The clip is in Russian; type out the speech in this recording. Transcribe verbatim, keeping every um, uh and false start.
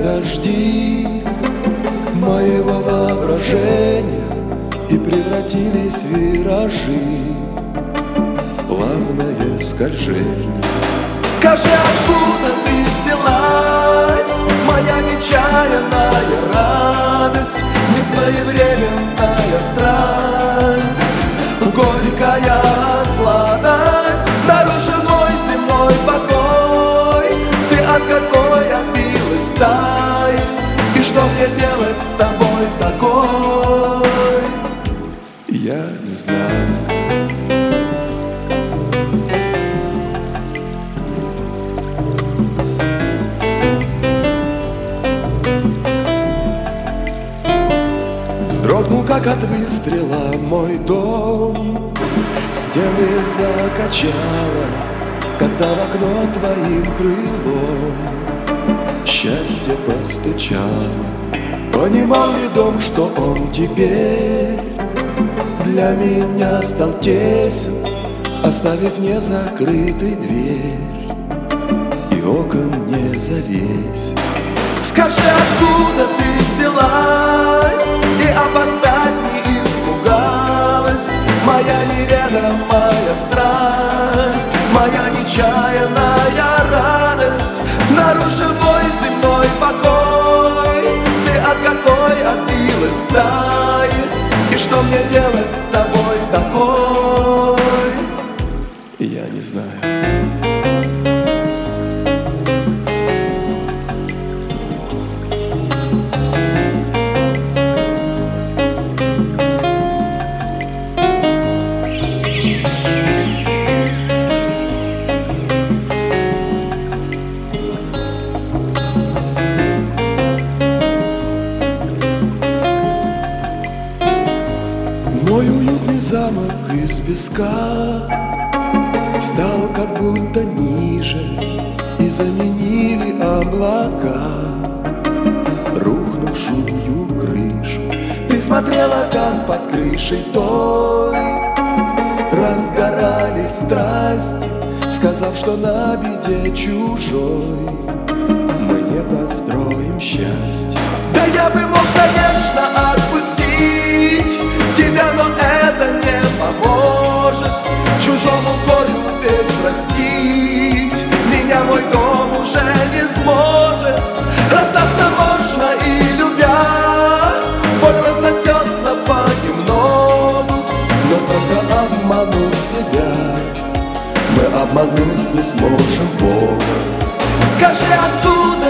дожди моего воображения и превратились в виражи, в плавное скольжение. Скажи, откуда ты взялась, моя нечаянная радость, несвоевременная страсть, горькая сладость, нарушен мой земной покой. Ты от какой отбилась стаи, и что мне делать с тобой такой, я не знаю. Вздрогнул, как от выстрела, мой дом, стены закачало, когда в окно твоим крылом счастье постучало. Понимал ли дом, что он теперь для меня стал тесен, оставив незакрытой дверь и окон не завесив? Скажи, откуда ты взялась и опоздать не испугалась, моя неведомая страсть, моя нечаянная радость, нарушил мой земной покой. Ты от какой отбилась стаи, и что мне делать с тобой такой, я не знаю. Мой уютный замок из песка стал как будто ниже, и заменили облака рухнувшую крышу. Ты смотрела, как под крышей той разгорались страсти, сказав, что на беде чужой мы не построим счастье. Да я бы мог, конечно, отпустить тебя, но это не поможет. Чужому горю ведь простить меня мой дом уже не сможет. Расстаться можно и любя, боль рассосется понемногу, но только обманув себя мы обмануть не сможем Бога. Скажи, откуда